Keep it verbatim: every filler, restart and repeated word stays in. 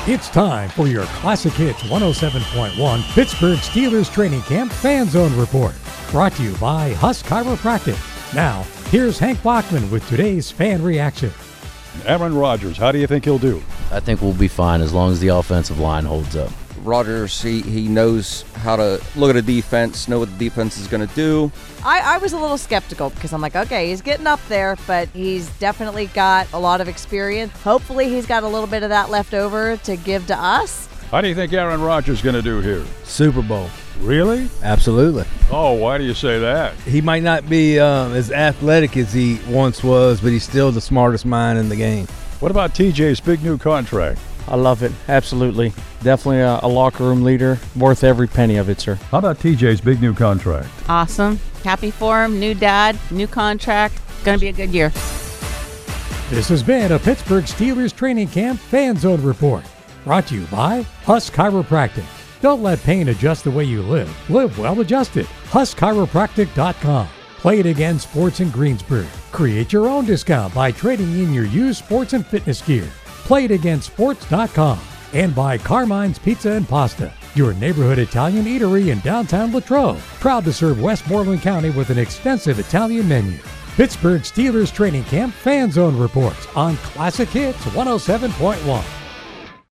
It's time for your Classic Hits one oh seven point one Pittsburgh Steelers Training Camp Fan Zone Report. Brought to you by Huss Chiropractic. Now, here's Hank Bachman with today's fan reaction. Aaron Rodgers, how do you think he'll do? I think we'll be fine as long as the offensive line holds up. Rodgers, he, he knows how to look at a defense, know what the defense is going to do. I, I was a little skeptical because I'm like, okay, he's getting up there, but he's definitely got a lot of experience. Hopefully he's got a little bit of that left over to give to us. How do you think Aaron Rodgers is going to do here? Super Bowl. Really? Absolutely. Oh, why do you say that? He might not be uh, as athletic as he once was, but he's still the smartest mind in the game. What about T J's big new contract? I love it. Absolutely. Definitely a, a locker room leader. Worth every penny of it, sir. How about T J's big new contract? Awesome. Happy for him. New dad, new contract. Going to be a good year. This has been a Pittsburgh Steelers Training Camp Fan Zone Report. Brought to you by Huss Chiropractic. Don't let pain adjust the way you live. Live well adjusted. Huss Chiropractic dot com. Play It Again Sports in Greensburg. Create your own discount by trading in your used sports and fitness gear. Play It Again Sports dot com. And by Carmine's Pizza and Pasta, your neighborhood Italian eatery in downtown Latrobe. Proud to serve Westmoreland County with an extensive Italian menu. Pittsburgh Steelers Training Camp Fan Zone Reports on Classic Hits one oh seven point one.